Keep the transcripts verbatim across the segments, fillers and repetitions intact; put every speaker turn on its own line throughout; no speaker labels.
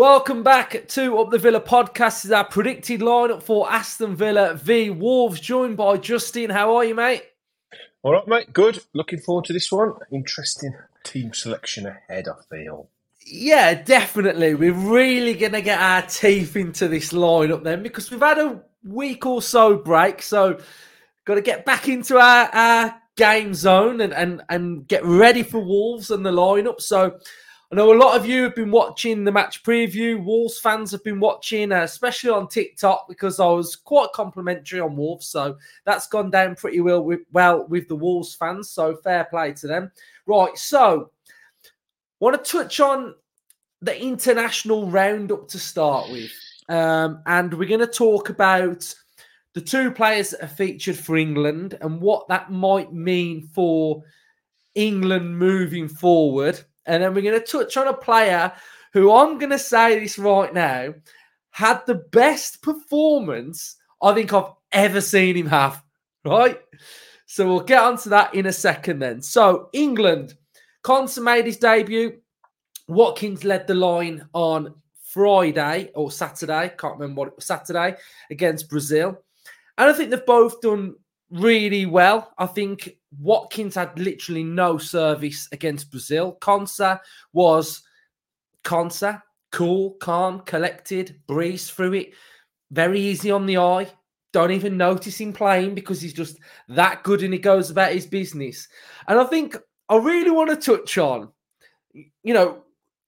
Welcome back to Up the Villa podcast. This is our predicted lineup for Aston Villa v Wolves, joined by Justin. How are you, mate?
All right, mate. Good. Looking forward to this one. Interesting team selection ahead, I feel.
Yeah, definitely. We're really going to get our teeth into this lineup then, because we've had a week or so break. So, got to get back into our, our game zone and, and, and get ready for Wolves and the lineup. So, I know a lot of you have been watching the match preview. Wolves fans have been watching, uh, especially on TikTok, because I was quite complimentary on Wolves. So that's gone down pretty well with, well with the Wolves fans. So fair play to them. Right, so want to touch on the international roundup to start with. Um, and we're going to talk about the two players that are featured for England and what that might mean for England moving forward. And then we're going to touch on a player who, I'm going to say this right now, had the best performance I think I've ever seen him have, right? So we'll get onto that in a second then. So England, Konsa made his debut. Watkins led the line on Friday or Saturday, can't remember what it was, Saturday, against Brazil. And I think they've both done really well. I think Watkins had literally no service against Brazil. Konsa was Konsa, cool, calm, collected, breezed through it. Very easy on the eye. Don't even notice him playing because he's just that good and he goes about his business. And I think I really want to touch on, you know,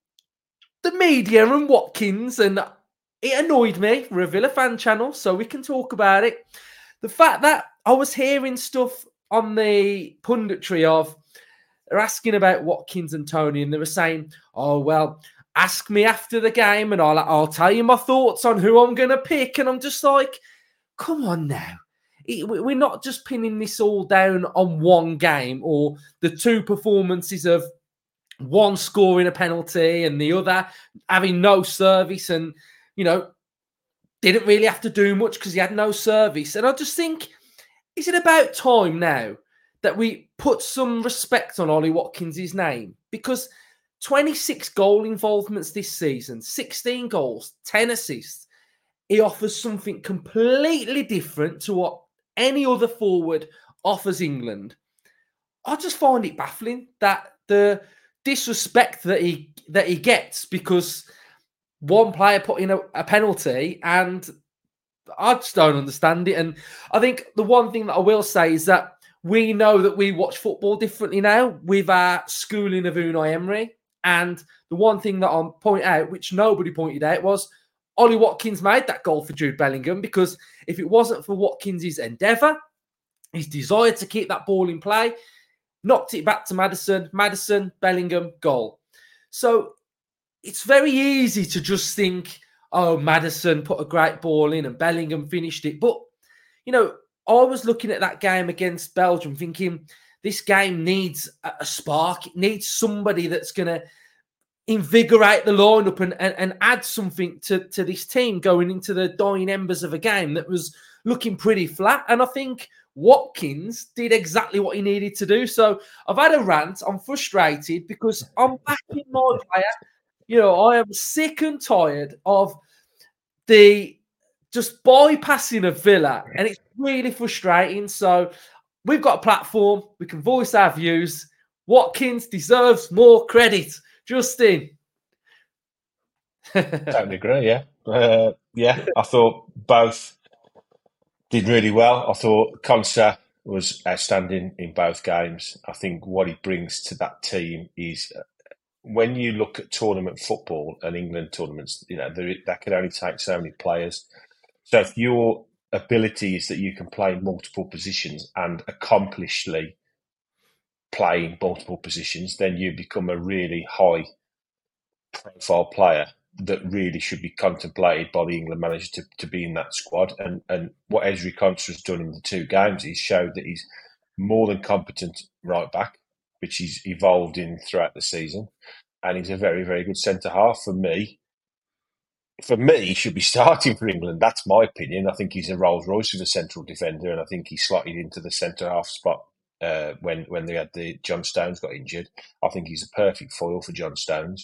the media and Watkins, and it annoyed me. We're a Villa fan channel, so we can talk about it. The fact that I was hearing stuff on the punditry of, they're asking about Watkins and Tony, and they were saying, oh, well, ask me after the game and I'll, I'll tell you my thoughts on who I'm going to pick. And I'm just like, come on now. We're not just pinning this all down on one game or the two performances of one scoring a penalty and the other having no service and, you know, didn't really have to do much because he had no service. And I just think, is it about time now that we put some respect on Ollie Watkins' name? Because twenty-six goal involvements this season, sixteen goals, ten assists. He offers something completely different to what any other forward offers England. I just find it baffling that the disrespect that he that he gets because one player put in a, a penalty, and I just don't understand it. And I think the one thing that I will say is that we know that we watch football differently now with our schooling of Unai Emery. And the one thing that I'll point out, which nobody pointed out, was Ollie Watkins made that goal for Jude Bellingham, because if it wasn't for Watkins' endeavour, his desire to keep that ball in play, knocked it back to Maddison, Maddison, Bellingham, goal. So it's very easy to just think, oh, Maddison put a great ball in and Bellingham finished it. But, you know, I was looking at that game against Belgium thinking this game needs a spark. It needs somebody that's going to invigorate the lineup and, and, and add something to, to this team going into the dying embers of a game that was looking pretty flat. And I think Watkins did exactly what he needed to do. So I've had a rant. I'm frustrated because I'm backing my player. You know, I am sick and tired of the just bypassing of Villa, and it's really frustrating. So we've got a platform. We can voice our views. Watkins deserves more credit. Justin.
Totally agree, yeah. Uh, yeah, I thought both did really well. I thought Konsa was outstanding in both games. I think what he brings to that team is, uh, when you look at tournament football and England tournaments, you know, there, that can only take so many players. So if your ability is that you can play multiple positions and accomplishly play multiple positions, then you become a really high profile player that really should be contemplated by the England manager to, to be in that squad. And and what Ezri Konsa has done in the two games, he's showed that he's more than competent right back, which he's evolved in throughout the season. And he's a very, very good centre-half for me. For me, he should be starting for England. That's my opinion. I think he's a Rolls-Royce of a central defender, and I think he slotted into the centre-half spot uh, when, when they had the John Stones got injured. I think he's a perfect foil for John Stones.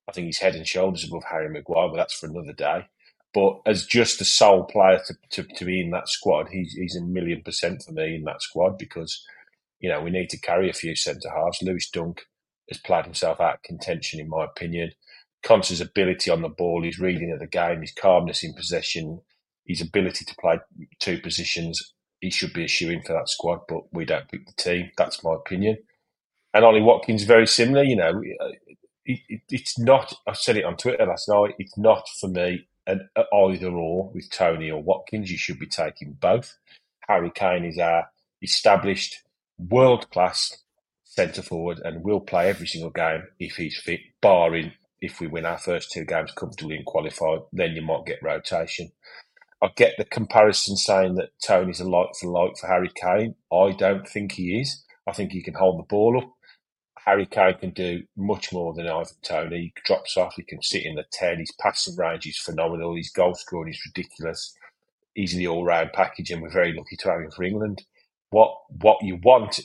I think he's head and shoulders above Harry Maguire, but that's for another day. But as just a sole player to, to, to be in that squad, he's, he's a million percent for me in that squad because, you know, we need to carry a few centre-halves. Lewis Dunk has played himself out of contention, in my opinion. Konsa's ability on the ball, his reading of the game, his calmness in possession, his ability to play two positions, he should be a shoo-in for that squad, but we don't pick the team. That's my opinion. And Ollie Watkins, very similar. You know, it, it, it's not, I said it on Twitter last night, it's not for me an either or with Toney or Watkins. You should be taking both. Harry Kane is our established world-class centre-forward and will play every single game if he's fit, barring if we win our first two games comfortably and qualify, then you might get rotation. I get the comparison saying that Toney's a like for like for Harry Kane. I don't think he is. I think he can hold the ball up. Harry Kane can do much more than Ivan Toney. He drops off, he can sit in the ten. His passing range is phenomenal. His goal scoring is ridiculous. He's the all-round package and we're very lucky to have him for England. What what you want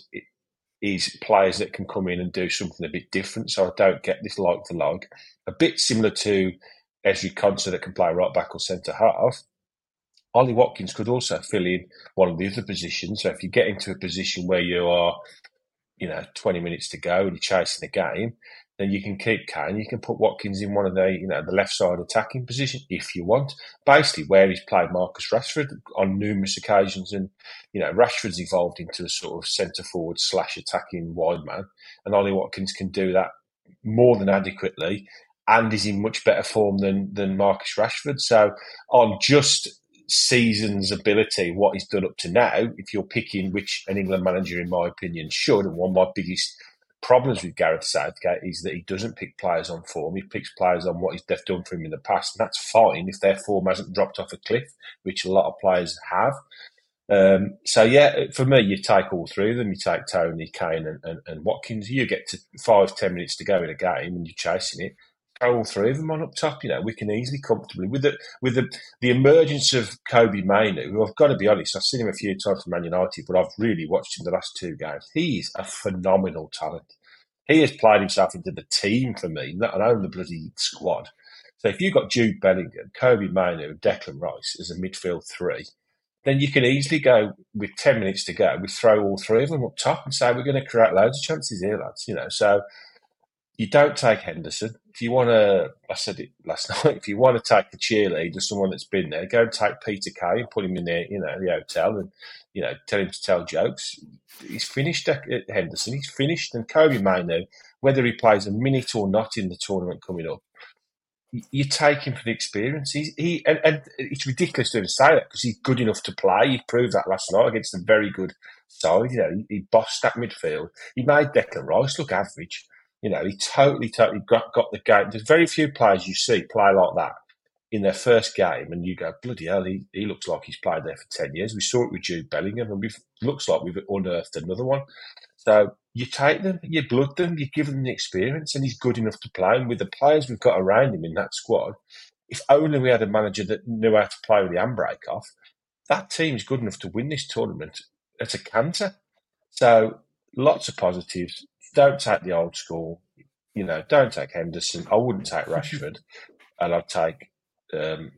is players that can come in and do something a bit different. So I don't get this like for like. A bit similar to Ezri Konsa that can play right back or centre half. Ollie Watkins could also fill in one of the other positions. So if you get into a position where you are, you know, twenty minutes to go and you're chasing the game, then you can keep Kane. You can put Watkins in one of the, you know, the left side attacking position if you want. Basically, where he's played Marcus Rashford on numerous occasions, and you know, Rashford's evolved into a sort of centre forward slash attacking wide man, and Ollie Watkins can do that more than adequately, and is in much better form than than Marcus Rashford. So on just season's ability, what he's done up to now, if you're picking which an England manager, in my opinion, should, and one of my biggest problems with Gareth Southgate is that he doesn't pick players on form. He picks players on what they've done for him in the past, and that's fine if their form hasn't dropped off a cliff, which a lot of players have. Um, so, yeah, for me, you take all three of them. You take Toney, Kane and, and, and Watkins. You get to five, ten minutes to go in a game and you're chasing it. All three of them on up top, you know, we can easily, comfortably, with the with the, the emergence of Kobbie Mainoo, who I've got to be honest, I've seen him a few times for Man United, but I've really watched him the last two games. He's a phenomenal talent. He has played himself into the team for me, not only the bloody squad. So if you've got Jude Bellingham, Kobbie Mainoo, and Declan Rice as a midfield three, then you can easily go, with ten minutes to go, we throw all three of them up top and say, we're going to create loads of chances here, lads, you know, so you don't take Henderson. If you want to, I said it last night, if you want to take the cheerleader, someone that's been there, go and take Peter Kay and put him in there, you know, the hotel and, you know, tell him to tell jokes. He's finished at Henderson. He's finished. And Kobbie Mainoo, whether he plays a minute or not in the tournament coming up, you take him for the experience. He's, he and, and it's ridiculous to even say that because he's good enough to play. He proved that last night against a very good side. You know, he, he bossed that midfield. He made Declan Rice look average. You know, he totally, totally got, got the game. There's very few players you see play like that in their first game, and you go, bloody hell, he, he looks like he's played there for ten years. We saw it with Jude Bellingham, and it looks like we've unearthed another one. So you take them, you blood them, you give them the experience, and he's good enough to play. And with the players we've got around him in that squad, if only we had a manager that knew how to play with the handbrake off, that team's good enough to win this tournament at a canter. So lots of positives. Don't take the old school, you know, don't take Henderson. I wouldn't take Rashford. And I'd take um,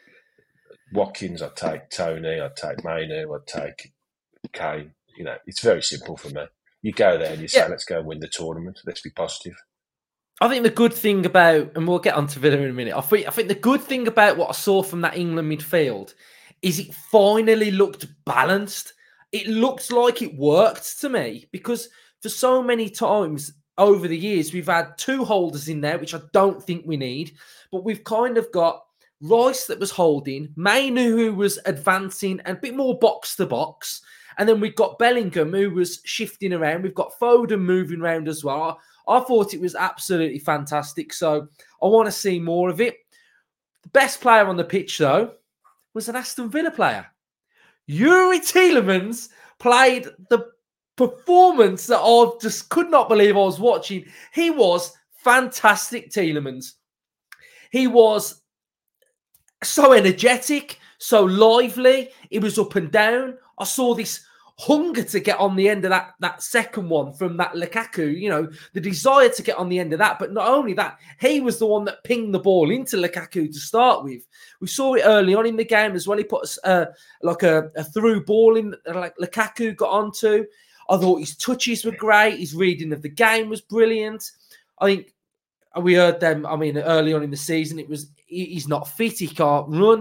Watkins, I'd take Toney, I'd take Mainoo, I'd take Kane. You know, it's very simple for me. You go there and you say, yeah, let's go and win the tournament. Let's be positive.
I think the good thing about, and we'll get on to Villa in a minute, I think, I think the good thing about what I saw from that England midfield is it finally looked balanced. It looked like it worked to me because for so many times over the years, we've had two holders in there, which I don't think we need. But we've kind of got Rice that was holding, Mainoo who was advancing and a bit more box to box. And then we've got Bellingham who was shifting around. We've got Foden moving around as well. I thought it was absolutely fantastic. So I want to see more of it. The best player on the pitch, though, was an Aston Villa player. Youri Tielemans played the performance that I just could not believe I was watching. He was fantastic, Tielemans. He was so energetic, so lively. He was up and down. I saw this hunger to get on the end of that, that second one from that Lukaku, you know, the desire to get on the end of that. But not only that, he was the one that pinged the ball into Lukaku to start with. We saw it early on in the game as well. He put uh, like a, a through ball in, like Lukaku got onto. I thought his touches were great. His reading of the game was brilliant. I think we heard them, I mean, early on in the season, it was he's not fit, he can't run.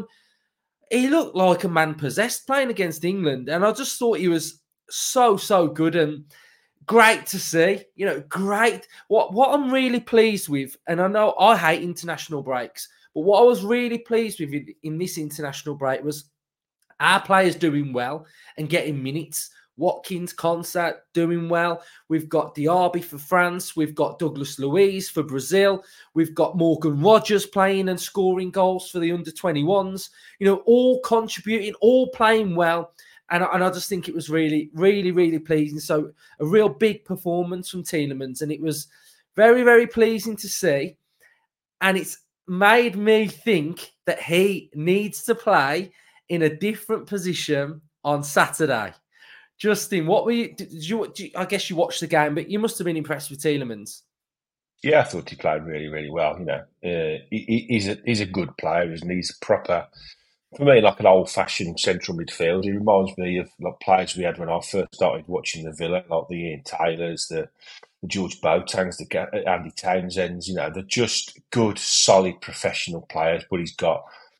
He looked like a man possessed playing against England. And I just thought he was so, so good and great to see. You know, great. What, what I'm really pleased with, and I know I hate international breaks, but what I was really pleased with in, in this international break was our players doing well and getting minutes. Watkins, Konsa doing well. We've got Diaby for France. We've got Douglas Luiz for Brazil. We've got Morgan Rogers playing and scoring goals for the under twenty-ones. You know, all contributing, all playing well. And, and I just think it was really, really, really pleasing. So a real big performance from Tielemans. And it was very, very pleasing to see. And it's made me think that he needs to play in a different position on Saturday. Justin, what were you, did you, did you? I guess you watched the game, but you must have been impressed with Tielemans.
Yeah, I thought he played really, really well. You know, uh, he, he's a he's a good player, and he's proper. For me, like an old-fashioned central midfield. He reminds me of like players we had when I first started watching the Villa, like the Ian Taylors, the, the George Boatangs, the Andy Townsends. You know, they're just good, solid, professional players. But he's got.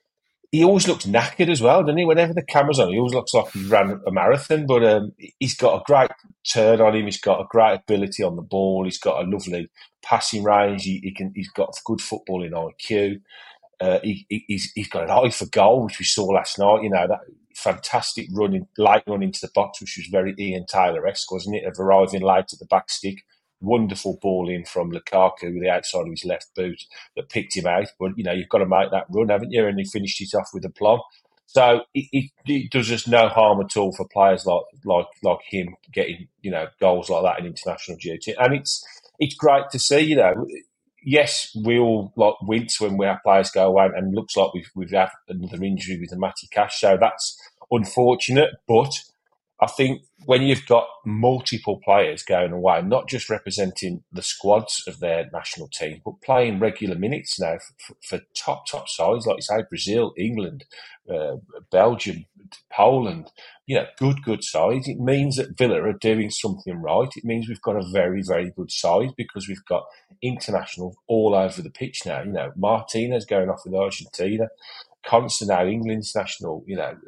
He always looks knackered as well, doesn't he? Whenever the camera's on, he always looks like he ran a marathon. But um, he's got a great turn on him. He's got a great ability on the ball. He's got a lovely passing range. He, he can. He's got good footballing I Q. Uh, he, he's, he's got an eye for goal, which we saw last night. You know, that fantastic running, light run into the box, which was very Ian Taylor-esque, wasn't it? Of arriving late at the back stick. Wonderful ball in from Lukaku with the outside of his left boot that picked him out. But, you know, you've got to make that run, haven't you? And he finished it off with a plug. So it, it, it does us no harm at all for players like like like him getting, you know, goals like that in international duty. And it's it's great to see, you know. Yes, we all like wince when our players go away, and it looks like we've we've had another injury with the Matty Cash. So that's unfortunate, but I think when you've got multiple players going away, not just representing the squads of their national team, but playing regular minutes now for, for top, top sides, like you say, Brazil, England, uh, Belgium, Poland, you know, good, good sides. It means that Villa are doing something right. It means we've got a very, very good side because we've got internationals all over the pitch now. You know, Martinez going off with Argentina, Konsa now England's national, you know,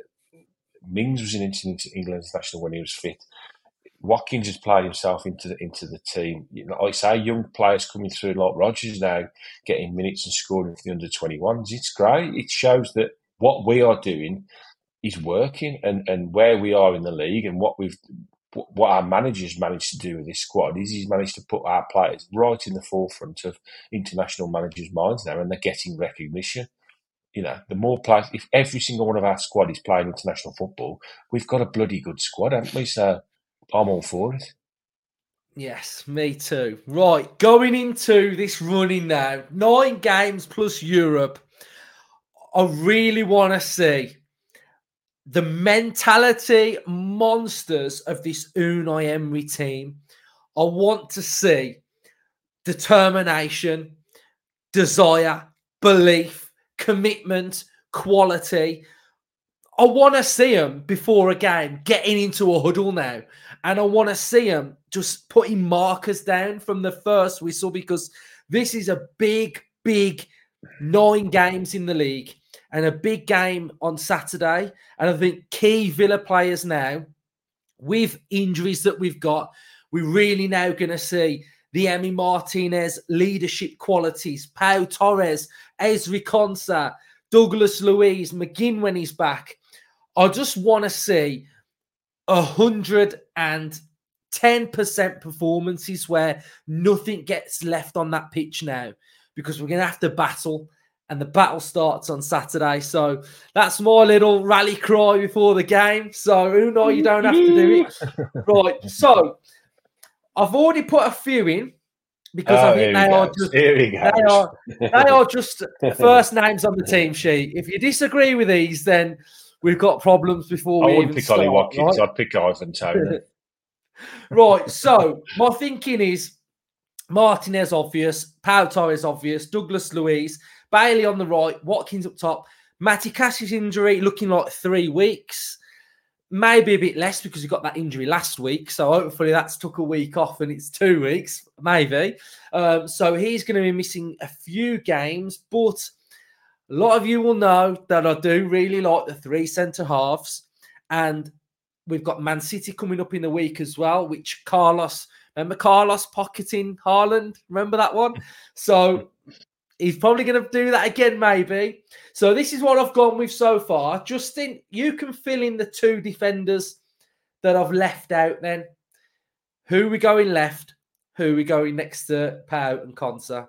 Mings was in England international when he was fit. Watkins has played himself into the into the team. You know, like I say, young players coming through like Rogers now getting minutes and scoring for the under twenty-ones. It's great. It shows that what we are doing is working, and, and where we are in the league, and what we've what our managers managed to do with this squad is he's managed to put our players right in the forefront of international managers' minds now, and they're getting recognition. You know, the more players, if every single one of our squad is playing international football, we've got a bloody good squad, haven't we? So I'm all for it.
Yes, me too. Right, going into this running now, nine games plus Europe, I really want to see the mentality monsters of this Unai Emery team. I want to see determination, desire, belief, commitment, quality. I want to see them before a game getting into a huddle now. And I want to see them just putting markers down from the first whistle, because this is a big, big nine games in the league and a big game on Saturday. And I think key Villa players now, with injuries that we've got, we're really now going to see the Emi Martinez leadership qualities, Pau Torres, Ezri Konsa, Douglas Luiz, McGinn when he's back. I just want to see one hundred ten percent performances where nothing gets left on that pitch now, because we're going to have to battle, and the battle starts on Saturday. So that's my little rally cry before the game. So, Unai, you don't have to do it. Right, so I've already put a few in, because oh, I think they are, just, they, are, they are just first names on the team sheet. If you disagree with these, then we've got problems before
I
we
wouldn't
even
pick
start,
Ollie Watkins.
right?
I'd pick Ivan Toney.
Right. So my thinking is Martinez obvious, Pau Torres obvious, Douglas Luiz, Bailey on the right, Watkins up top. Matty Cash's injury looking like three weeks. Maybe a bit less because he got that injury last week. So hopefully that's took a week off and it's two weeks, maybe. Um, so he's going to be missing a few games. But a lot of you will know that I do really like the three centre halves. And we've got Man City coming up in the week as well, which Carlos, remember Carlos pocketing Haaland? Remember that one? So he's probably going to do that again, maybe. So this is what I've gone with so far. Justin, you can fill in the two defenders that I've left out then. Who are we going left? Who are we going next to Pau and Konsa?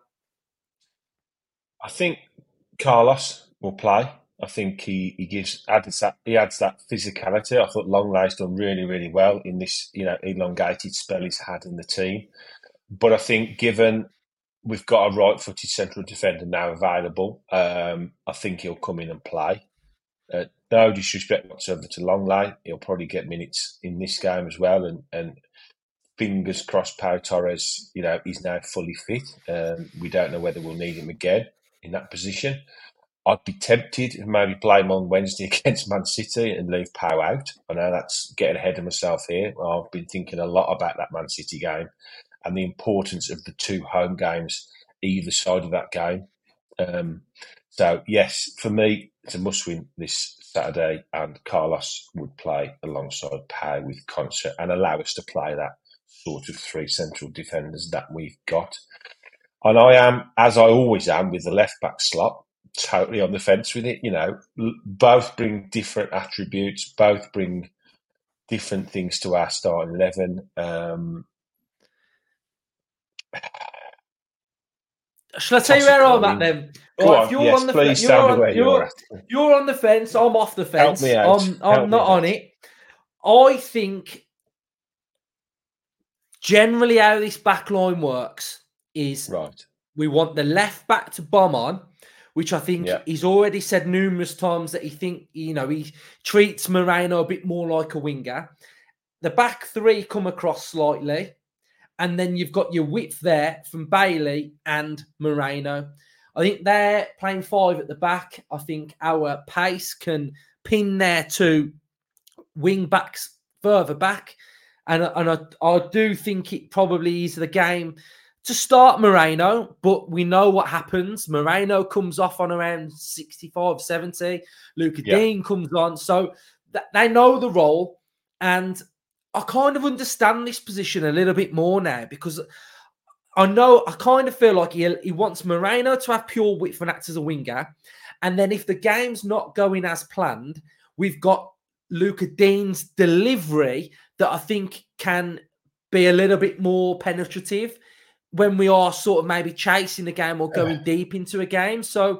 I think Carlos will play. I think he, he gives adds that he adds that physicality. I thought Longlay's done really, really well in this, you know, elongated spell he's had in the team. But I think given we've got a right-footed central defender now available, um, I think he'll come in and play. Uh, no disrespect whatsoever to Longley. He'll probably get minutes in this game as well. And, and fingers crossed, Pau Torres, you know, he's now fully fit. Um, we don't know whether we'll need him again in that position. I'd be tempted to maybe play him on Wednesday against Man City and leave Pau out. I know that's getting ahead of myself here. I've been thinking a lot about that Man City game and the importance of the two home games either side of that game. Um, so, yes, for me, it's a must-win this Saturday, and Carlos would play alongside Pau with Konsa and allow us to play that sort of three central defenders that we've got. And I am, as I always am, with the left-back slot, totally on the fence with it. You know, both bring different attributes, both bring different things to our starting eleven. Um,
Shall I tell you where I'm at then?
Go
right,
on,
if you're
yes,
on the
please
you're
tell me
on,
where
you're,
you're at.
You're on the fence. I'm off the fence.
Help me out.
I'm, I'm
Help me
not
out.
on it. I think generally how this back line works is
right.
We want the left back to bomb on, which I think
Yeah.
he's already said numerous times that he think you know he treats Moreno a bit more like a winger. The back three come across slightly. And then you've got your width there from Bailey and Moreno. I think they're playing five at the back. I think our pace can pin their two wing backs further back. And, and I, I do think it probably is the game to start Moreno, but we know what happens. Moreno comes off on around sixty-five, seventy. Luca
Yeah.
Dean comes on. So th- they know the role. And I kind of understand this position a little bit more now because I know I kind of feel like he, he wants Moreno to have pure width and act as a winger. And then if the game's not going as planned, we've got Luca Dean's delivery that I think can be a little bit more penetrative when we are sort of maybe chasing the game or going deep into a game. So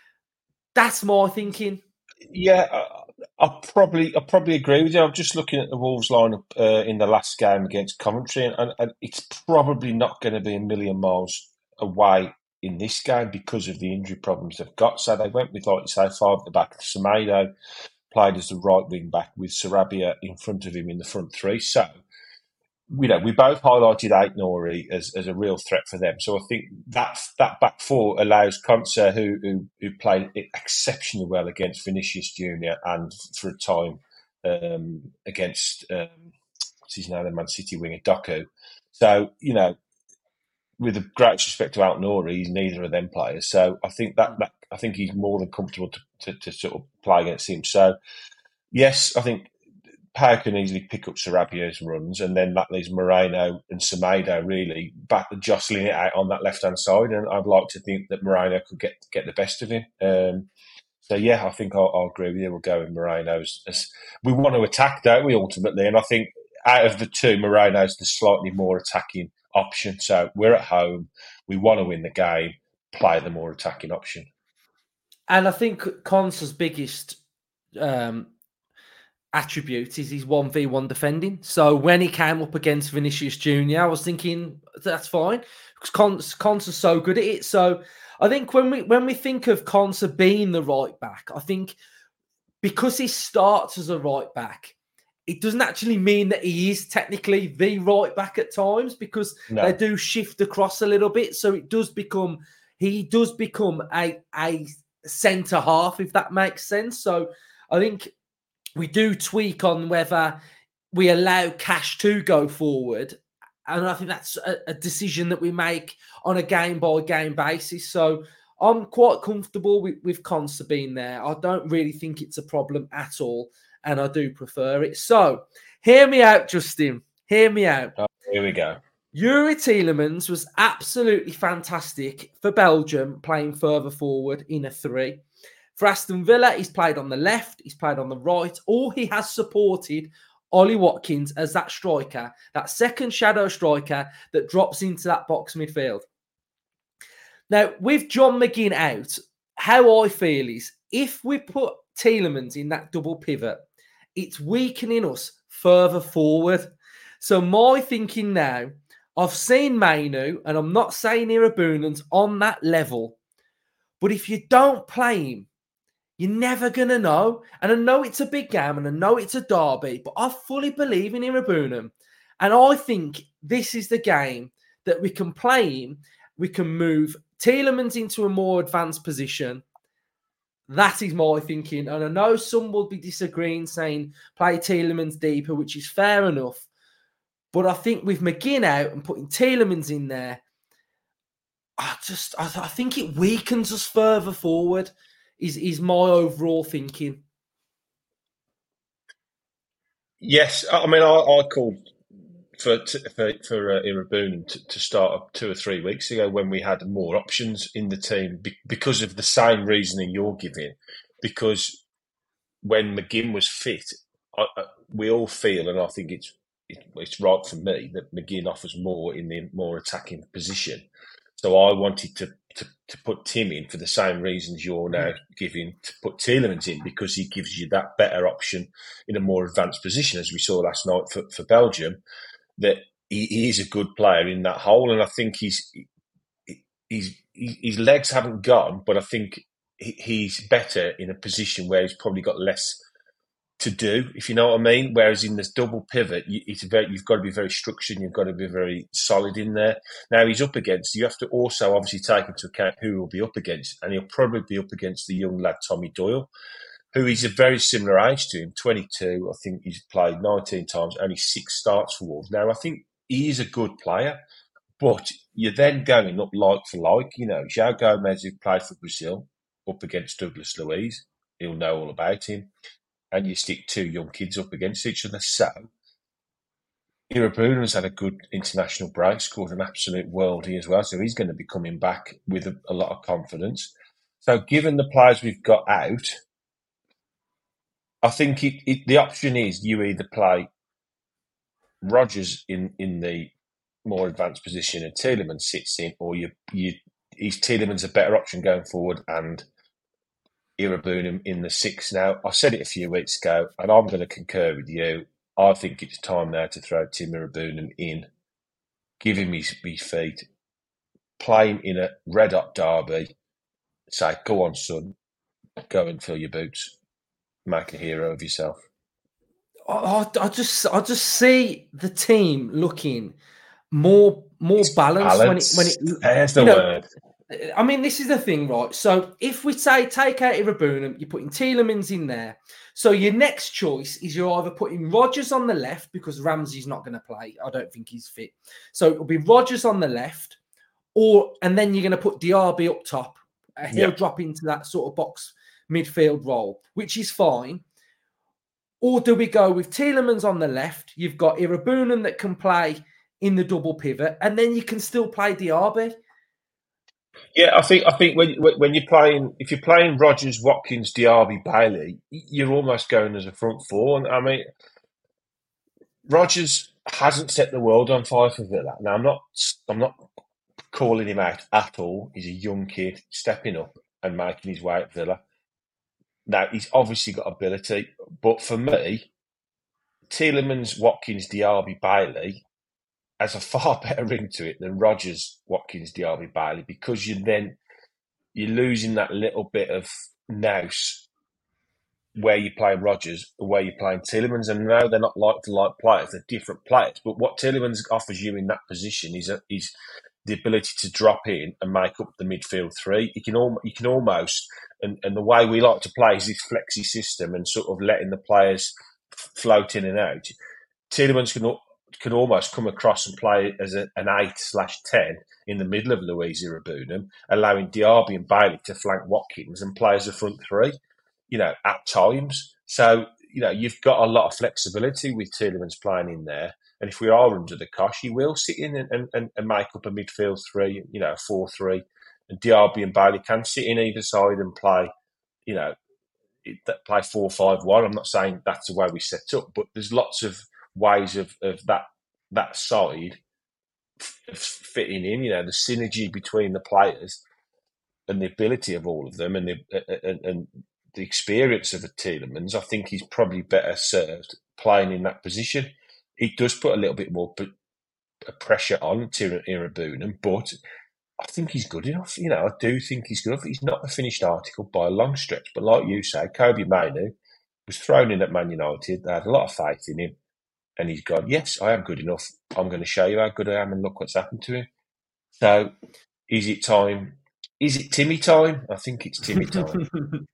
that's my thinking.
Yeah, I, I probably I probably agree with you. I'm just looking at the Wolves lineup uh, in the last game against Coventry, and, and it's probably not going to be a million miles away in this game because of the injury problems they've got. So they went with, like you say, five at the back. Semedo played as the right wing back with Sarabia in front of him in the front three. So, you know, we both highlighted Aït-Nouri as, as a real threat for them. So I think that that back four allows Konsa, who, who who played exceptionally well against Vinicius Junior and for a time um, against um, what's his name, the Man City winger Doku. So, you know, with the greatest respect to Aït-Nouri, he's neither of them players. So I think that, that I think he's more than comfortable to, to, to sort of play against him. So yes, I think Pau can easily pick up Sarabia's runs, and then that leaves Moreno and Semedo really back jostling it out on that left hand side. And I'd like to think that Moreno could get get the best of him. Um, so yeah, I think I'll, I'll agree with you. We'll go with Moreno as, as we want to attack, don't we? Ultimately, and I think out of the two, Moreno's the slightly more attacking option. So we're at home, we want to win the game, play the more attacking option.
And I think Konsa's biggest um, attribute is his one v one defending. So when he came up against Vinicius Junior, I was thinking that's fine because Konsa, Konsa's so good at it. So I think when we when we think of Konsa being the right back, I think because he starts as a right back, it doesn't actually mean that he is technically the right back at times, because
No.
they do shift across a little bit. So it does become, he does become a, a centre half, if that makes sense. So I think we do tweak on whether we allow Cash to go forward. And I think that's a, a decision that we make on a game by game basis. So I'm quite comfortable with, with Konsa being there. I don't really think it's a problem at all, and I do prefer it. So hear me out, Justin. Hear me out.
Oh, here we go.
Youri Tielemans was absolutely fantastic for Belgium, playing further forward in a three. For Aston Villa, he's played on the left, he's played on the right, or he has supported Ollie Watkins as that striker, that second shadow striker that drops into that box midfield. Now, with John McGinn out, how I feel is if we put Tielemans in that double pivot, it's weakening us further forward. So my thinking now, I've seen Mainu, and I'm not saying Irabunan's on that level, but if you don't play him, you're never going to know. And I know it's a big game, and I know it's a derby, but I fully believe in Irabunan. And I think this is the game that we can play him. We can move Tielemans into a more advanced position. That is my thinking. And I know some will be disagreeing, saying play Tielemans deeper, which is fair enough. But I think with McGinn out and putting Tielemans in there, I just I, I think it weakens us further forward, is, is my overall thinking.
Yes, I mean, I, I called for for, for uh, Irabunan to, to start up two or three weeks ago when we had more options in the team be, because of the same reasoning you're giving. Because when McGinn was fit, I, I, we all feel, and I think it's it, it's right for me, that McGinn offers more in the more attacking position. So I wanted to, to, to put Tim in for the same reasons you're now giving to put Tielemans in, because he gives you that better option in a more advanced position, as we saw last night for, for Belgium, that he, he is a good player in that hole. And I think he's, he's, his legs haven't gone, but I think he's better in a position where he's probably got less to do, if you know what I mean. Whereas in this double pivot, it's very, you've got to be very structured and you've got to be very solid in there. Now he's up against, you have to also obviously take into account who he'll be up against, and he'll probably be up against the young lad Tommy Doyle, who is a very similar age to him, twenty-two. I think he's played nineteen times, only six starts for Wolves. Now I think he is a good player, but you're then going up like for like. You know, João Gomez, who played for Brazil, up against Douglas Luiz, he'll know all about him. And you stick two young kids up against each other. So, Irabunan's had a good international break, scored an absolute worldie as well. So he's going to be coming back with a, a lot of confidence. So, given the players we've got out, I think it, it, the option is you either play Rodgers in, in the more advanced position and Tielemans sits in, or you you is Tielemans a better option going forward and Irabunan in the six now. I said it a few weeks ago, and I'm going to concur with you. I think it's time now to throw Tim Irabunan in, give him his, his feet, play him in a red-hot derby, say, go on, son, go and fill your boots, make a hero of yourself.
I, I just I just see the team looking more more balanced,
balanced
when it when it
There's the
you know,
word.
I mean, this is the thing, right? So if we say take out Irabunan, you're putting Tielemans in there. So your next choice is you're either putting Rodgers on the left, because Ramsey's not going to play. I don't think he's fit. So it'll be Rodgers on the left, or and then you're going to put Diaby up top. Uh, he'll
Yep.
drop into that sort of box midfield role, which is fine. Or do we go with Tielemans on the left? You've got Irabunan that can play in the double pivot, and then you can still play Diaby.
Yeah, I think I think when when you're playing, if you're playing Rodgers, Watkins, Diaby, Bailey, you're almost going as a front four. And I mean, Rodgers hasn't set the world on fire for Villa. Now I'm not I'm not calling him out at all. He's a young kid stepping up and making his way at Villa. Now he's obviously got ability, but for me, Tielemans, Watkins, Diaby, Bailey has a far better ring to it than Rodgers, Watkins, Diaby, Bailey, because you then you're losing that little bit of nous where you're playing Rodgers or where you're playing Tielemans. And no, they're not like to like players; they're different players. But what Tielemans offers you in that position is a, is the ability to drop in and make up the midfield three. You can al- you can almost and, and the way we like to play is this flexi system and sort of letting the players float in and out. Tielemans can can almost come across and play as a, an eight slash ten in the middle of Luiz Irabunim, allowing Diaby and Bailey to flank Watkins and play as a front three, you know, at times. So, you know, you've got a lot of flexibility with Tielemans playing in there. And if we are under the cosh, he will sit in and, and, and make up a midfield three, you know, four three. And Diaby and Bailey can sit in either side and play, you know, play four five one. I'm not saying that's the way we set up, but there's lots of ways of, of that that side f- fitting in. You know, the synergy between the players and the ability of all of them, and the and, and the experience of a Tielemans. I think he's probably better served playing in that position. It does put a little bit more pressure on Irabunim, but I think he's good enough. You know, I do think he's good enough. He's not a finished article by a long stretch, but like you say, Kobe Mainu was thrown in at Man United. They had a lot of faith in him. And he's gone, yes, I am good enough. I'm going to show you how good I am, and look what's happened to him. So, is it time? Is it Timmy time? I think it's Timmy time.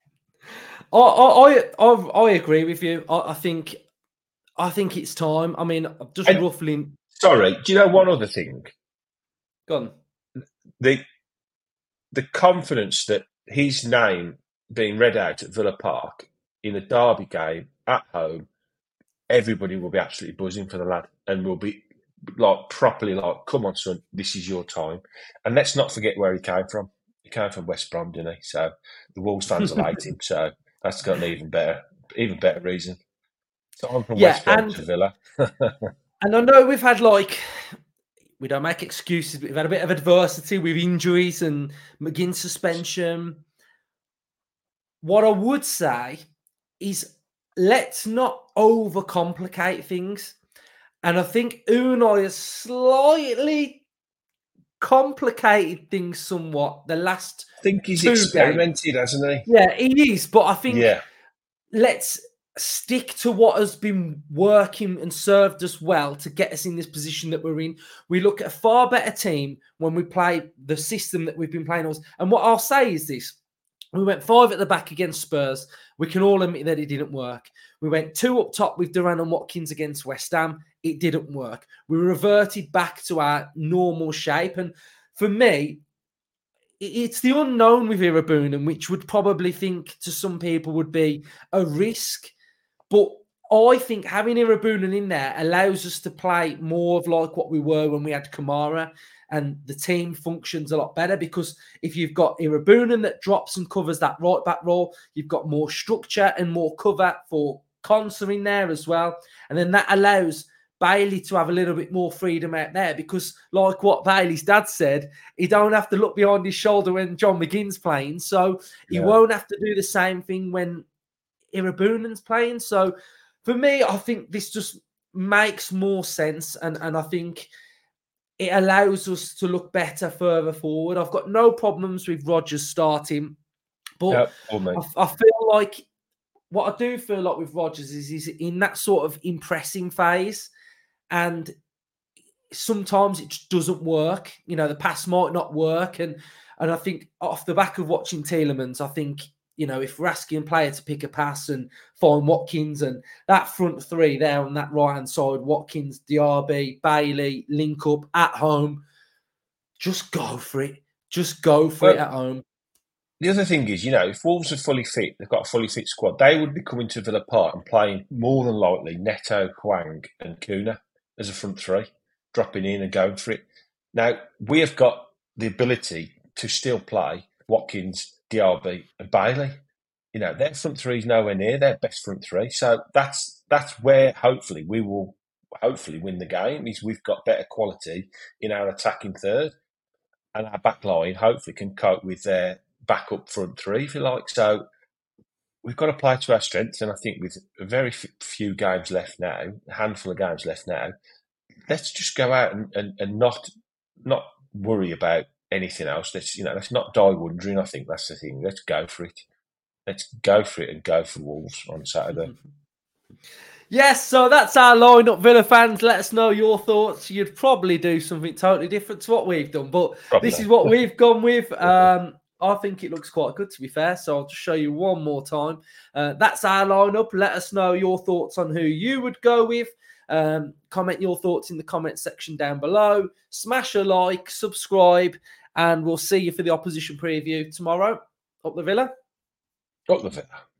I, I, I, I agree with you. I, I think, I think it's time. I mean, just
and,
roughly.
Sorry, do you know one other thing?
Go on.
The the confidence that his name being read out at Villa Park in a derby game at home. Everybody will be absolutely buzzing for the lad, and will be like properly like, come on, son, this is your time. And let's not forget where he came from. He came from West Brom, didn't he? So the Wolves fans will hate him. So that's got an even better, even better reason. So I'm from yeah, West Brom and, to Villa.
And I know we've had like, we don't make excuses, but we've had a bit of adversity with injuries and McGinn suspension. What I would say is, let's not overcomplicate things. And I think Unai has slightly complicated things somewhat the last
I think he's experimented,
games.
hasn't he?
Yeah, he is. But I think
yeah.
let's stick to what has been working and served us well to get us in this position that we're in. We look at a far better team when we play the system that we've been playing. And what I'll say is this. We went five at the back against Spurs. We can all admit that it didn't work. We went two up top with Duran and Watkins against West Ham. It didn't work. We reverted back to our normal shape. And for me, it's the unknown with Irabunim, which would probably think to some people would be a risk. But I think having Irabunim in there allows us to play more of like what we were when we had Kamara. And the team functions a lot better because if you've got Irabunim that drops and covers that right back role, you've got more structure and more cover for Konsa in there as well. And then that allows Bailey to have a little bit more freedom out there because like what Bailey's dad said, he don't have to look behind his shoulder when John McGinn's playing. So he yeah. won't have to do the same thing when Irabunim's playing. So for me, I think this just makes more sense. And, and I think it allows us to look better further forward. I've got no problems with Rodgers starting, but yep, I, I feel like what I do feel like with Rodgers is he's in that sort of impressing phase, and sometimes it just doesn't work. You know, the pass might not work, and and I think off the back of watching Tielemans, I think, you know, if we're asking a player to pick a pass and find Watkins and that front three there on that right-hand side, Watkins, Diaby, Bailey, link up at home, just go for it. Just go for well, it at home.
The other thing is, you know, if Wolves are fully fit, they've got a fully fit squad, they would be coming to Villa Park and playing more than likely Neto, Hwang and Kuna as a front three, dropping in and going for it. Now, we have got the ability to still play Watkins, Diaby and Bailey. You know, their front three is nowhere near their best front three. So that's that's where hopefully we will hopefully win the game, is we've got better quality in our attacking third, and our back line hopefully can cope with their backup front three, if you like. So we've got to play to our strengths, and I think with a very few games left now, a handful of games left now, let's just go out and, and, and not not worry about anything else. Let's, you know, let's not die wondering. I think that's the thing. Let's go for it. let's go for it and go for Wolves on Saturday.
Yes, so that's our lineup, Villa fans. Let us know your thoughts. You'd probably do something totally different to what we've done, but
Probably.
This is what we've gone with. Um, I think it looks quite good, to be fair. So I'll just show you one more time. Uh, that's our lineup. Let us know your thoughts on who you would go with. Um, comment your thoughts in the comment section down below. Smash a like, subscribe, and we'll see you for the opposition preview tomorrow. Up the Villa.
Up the Villa.